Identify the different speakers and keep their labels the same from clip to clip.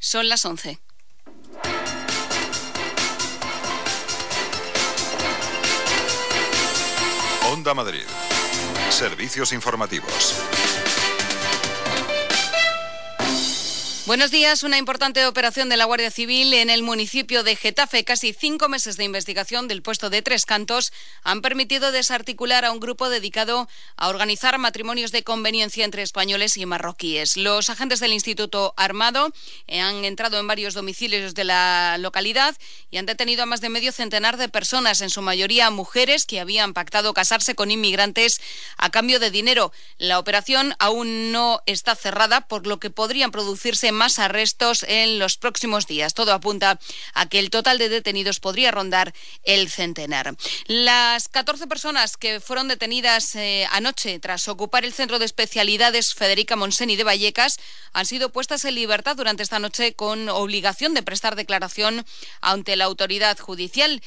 Speaker 1: Son las 11.
Speaker 2: Onda Madrid. Servicios informativos.
Speaker 1: Buenos días. Una importante operación de la Guardia Civil en el municipio de Getafe. Casi 5 meses de investigación del puesto de Tres Cantos han permitido desarticular a un grupo dedicado a organizar matrimonios de conveniencia entre españoles y marroquíes. Los agentes del Instituto Armado han entrado en varios domicilios de la localidad y han detenido a más de medio centenar de personas, en su mayoría mujeres que habían pactado casarse con inmigrantes a cambio de dinero. La operación aún no está cerrada, por lo que podrían producirse más arrestos en los próximos días. Todo apunta a que el total de detenidos podría rondar el centenar. Las 14 personas que fueron detenidas anoche tras ocupar el centro de especialidades Federica Montseny de Vallecas han sido puestas en libertad durante esta noche con obligación de prestar declaración ante la autoridad judicial.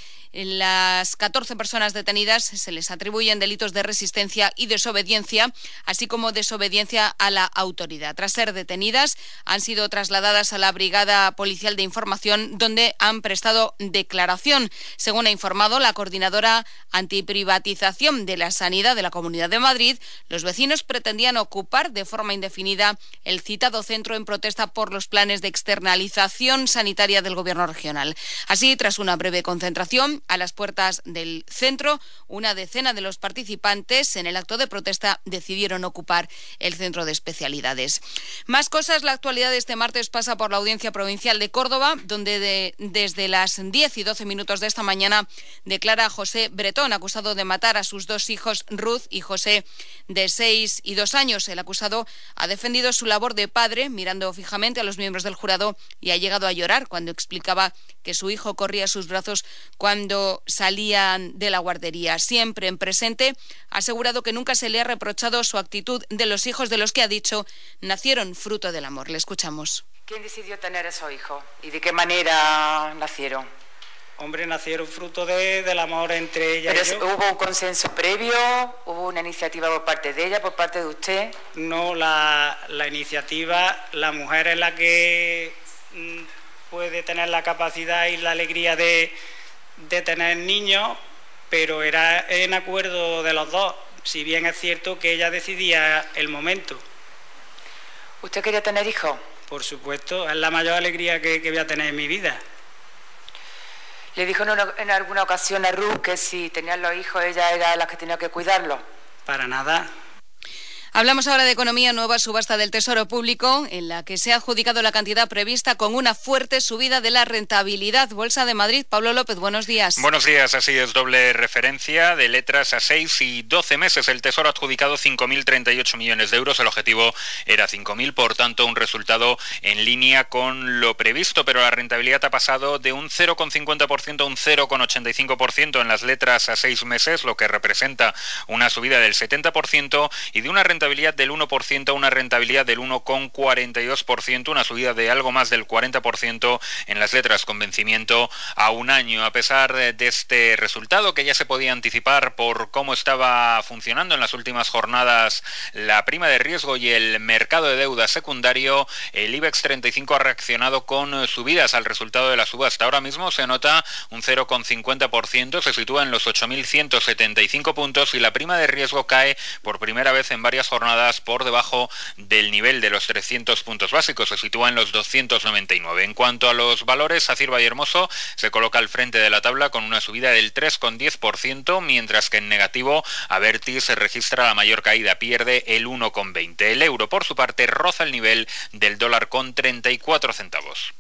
Speaker 1: Las 14 personas detenidas se les atribuyen delitos de resistencia y desobediencia, así como desobediencia a la autoridad. Tras ser detenidas, han sido trasladadas a la Brigada Policial de Información, donde han prestado declaración. Según ha informado la coordinadora antiprivatización de la Sanidad de la Comunidad de Madrid, los vecinos pretendían ocupar de forma indefinida el citado centro en protesta por los planes de externalización sanitaria del Gobierno regional. Así, tras una breve concentración a las puertas del centro, una decena de los participantes en el acto de protesta decidieron ocupar el centro de especialidades. Más cosas. La actualidad de este martes pasa por la Audiencia Provincial de Córdoba, donde desde las 10 y 12 minutos de esta mañana declara José Bretón, acusado de matar a sus 2 hijos, Ruth y José, de 6 y 2 años. El acusado ha defendido su labor de padre, mirando fijamente a los miembros del jurado, y ha llegado a llorar cuando explicaba que su hijo corría a sus brazos cuando salían de la guardería. Siempre en presente, ha asegurado que nunca se le ha reprochado su actitud de los hijos, de los que ha dicho nacieron fruto del amor. Le escuchamos.
Speaker 3: ¿Quién decidió tener esos hijos y de qué manera nacieron?
Speaker 4: Hombre, nacieron fruto del amor entre ella y yo.
Speaker 3: ¿Pero hubo un consenso previo? ¿Hubo una iniciativa por parte de ella, por parte de usted?
Speaker 4: No, la iniciativa, la mujer es la que puede tener la capacidad y la alegría de tener niños, pero era en acuerdo de los dos, si bien es cierto que ella decidía el momento.
Speaker 3: ¿Usted quería tener hijos?
Speaker 4: Por supuesto, es la mayor alegría que voy a tener en mi vida.
Speaker 3: ¿Le dijo en alguna ocasión a Ruth que si tenían los hijos ella era la que tenía que cuidarlos?
Speaker 4: Para nada.
Speaker 1: Hablamos ahora de economía. Nueva subasta del Tesoro Público, en la que se ha adjudicado la cantidad prevista con una fuerte subida de la rentabilidad. Bolsa de Madrid, Pablo López, buenos días.
Speaker 5: Buenos días, así es, doble referencia de letras a 6 y 12 meses. El Tesoro ha adjudicado 5.038 millones de euros, el objetivo era 5.000, por tanto un resultado en línea con lo previsto, pero la rentabilidad ha pasado de un 0,50% a un 0,85% en las letras a 6 meses, lo que representa una subida del 70%, y de una rentabilidad del 1% a una rentabilidad del 1,42%, una subida de algo más del 40% en las letras con vencimiento a un año. A pesar de este resultado, que ya se podía anticipar por cómo estaba funcionando en las últimas jornadas la prima de riesgo y el mercado de deuda secundario, el IBEX 35 ha reaccionado con subidas al resultado de la subasta. Ahora mismo se nota un 0,50%, se sitúa en los 8.175 puntos, y la prima de riesgo cae por primera vez en varias jornadas por debajo del nivel de los 300 puntos básicos, se sitúa en los 299. En cuanto a los valores, Acir Vallehermoso se coloca al frente de la tabla con una subida del 3,10%, mientras que en negativo Abertis se registra la mayor caída, pierde el 1,20. El euro, por su parte, roza el nivel del dólar con 34 centavos.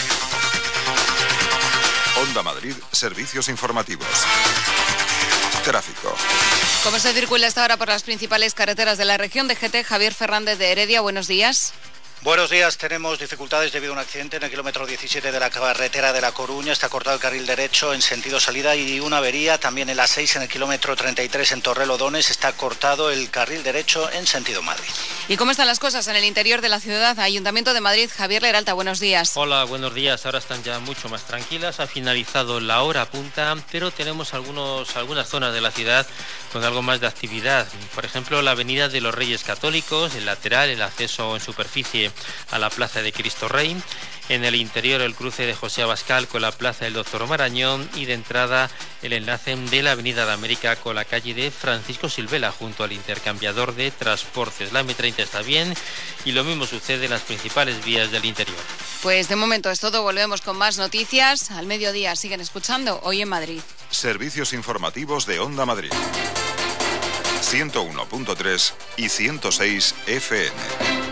Speaker 2: Onda Madrid, servicios informativos. Tráfico.
Speaker 1: ¿Cómo se circula esta hora por las principales carreteras de la región? DGT, Javier Fernández de Heredia, buenos días.
Speaker 6: Buenos días, tenemos dificultades debido a un accidente en el kilómetro 17 de la carretera de La Coruña. Está cortado el carril derecho en sentido salida y una avería. También en la 6 en el kilómetro 33 en Torrelodones está cortado el carril derecho en sentido Madrid.
Speaker 1: ¿Y cómo están las cosas en el interior de la ciudad? Ayuntamiento de Madrid, Javier Leralta, buenos días.
Speaker 7: Hola, buenos días. Ahora están ya mucho más tranquilas. Ha finalizado la hora punta, pero tenemos algunas zonas de la ciudad con algo más de actividad. Por ejemplo, la avenida de los Reyes Católicos, el lateral, el acceso en superficie a la Plaza de Cristo Rey. En el interior, el cruce de José Abascal con la Plaza del Doctor Marañón, y de entrada el enlace de la Avenida de América con la calle de Francisco Silvela junto al intercambiador de transportes. La M30 está bien y lo mismo sucede en las principales vías del interior.
Speaker 1: Pues de momento es todo, volvemos con más noticias. Al mediodía siguen escuchando Hoy en Madrid.
Speaker 2: Servicios informativos de Onda Madrid. 101.3 y 106 FM.